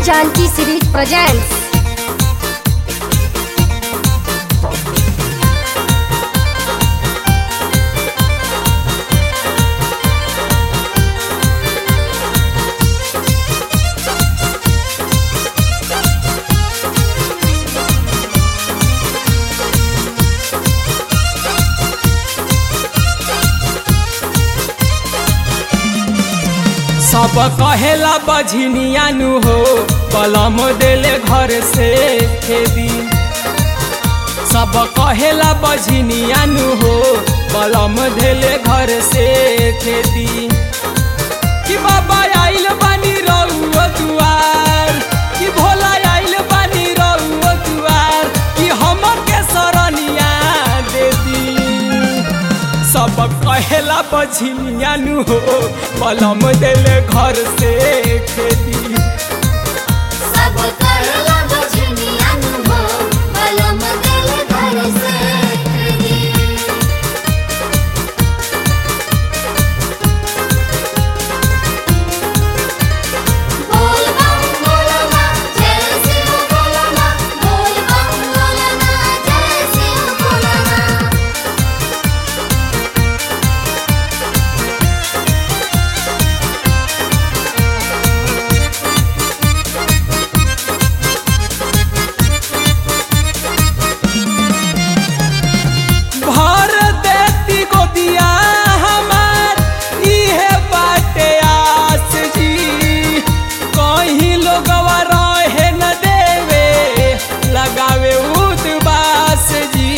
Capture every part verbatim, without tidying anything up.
Janki series presents सब कहेला बझनिया नु हो पलम देले घर से खेदी। सब कहेला बझनिया नु हो पलम देले घर से खेदी। कि बाबा आइल बानी रउआ दुआर, कि भोला आइल बानी रउआ दुआर, कि हमके सरनिया दे दी। सब कहेला बझनिया नु हो पलम देले घर से खेती। सब कहेला बझनिया नु हो पलम देले घर से खेती। बोल बम बोलना जय शिव बोलना, बोल बम बोलना जय शिव बोलना। भर देती गोदिया हमार इहे बाटे आस जी। कहीं लोगवा रहे न देवे लगावे उदबास जी।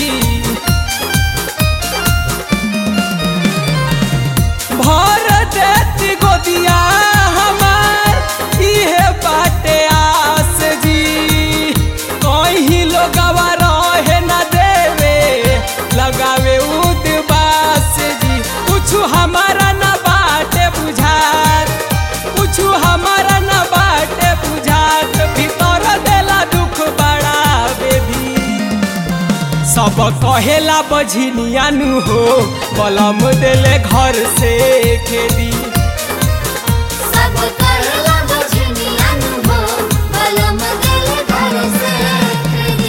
भर देती गोदिया हमार इहे बाटे आस जी। कहीं लोगवा रहे न देवे लगावे उदबास जी। कुछ हमारा न बाटे बुझात, कुछ हमारा न बाटे बुझात, भीतर देला दुख बड़ा बेबी। सब कहेला बझनिया नु हो पलम देले घर से खेदी। सब कहेला बझनिया नु हो पलम देले घर से खेती।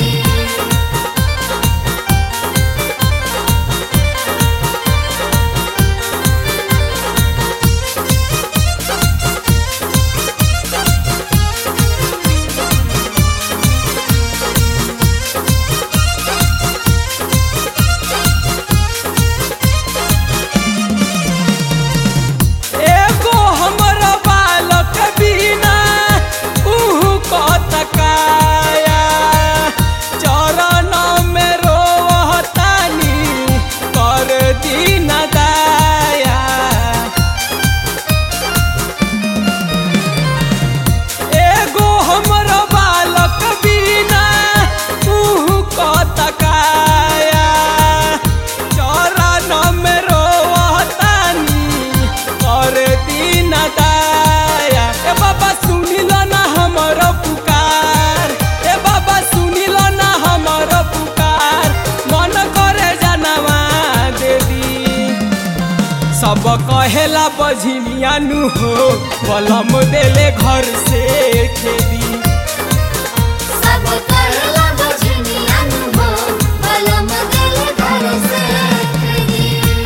एगो हमर बालक बिना उहु कतकाया। चरण में रोहतानी कर दीन दाया। एगो हमर बालक बिना उहु कतकाया। चरण में रोहतानी कर दीन दाया। ए बाबा सुनिल ना हमर पुकार, ए बाबा सुनिल ना हमर पुकार, मन करे जनवा दे दी। सब कहेला बझनिया नु हो पलम देले घर से खेदी। सब कहेला बझनिया नु हो पलम देले घर से खेती।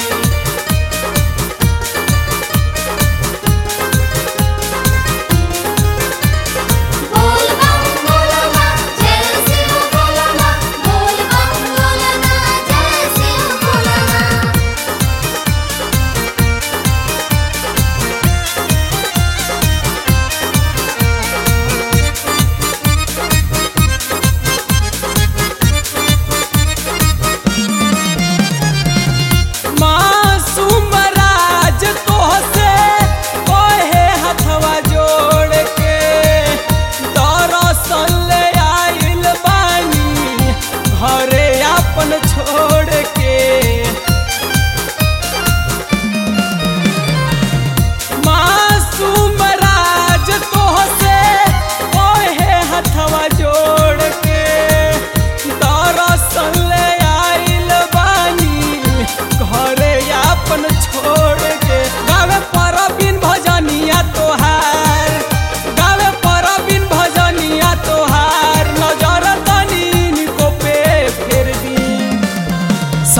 बोल बम बोलना जय शिव बोलना, बोल बम बोलना जय शिव बोलना।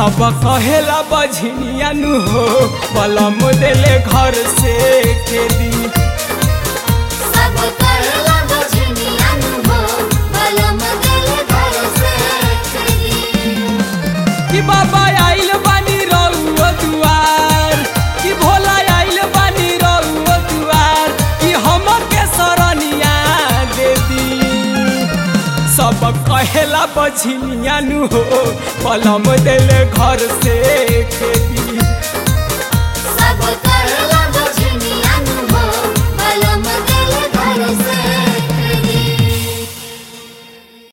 सब कहेला बझनिया नु हो बलम देले घर से खेदी सब कहेला बझनिया नु हो बलम देले घर से खेदी कि बाबा आइल बानी रउआ दुआर कि भोला आइल बानी रउआ दुआर कि हमके सरनिया दे दी सब कहेला बझनिया नु हो बलम देले घर से खेदी सब कहेला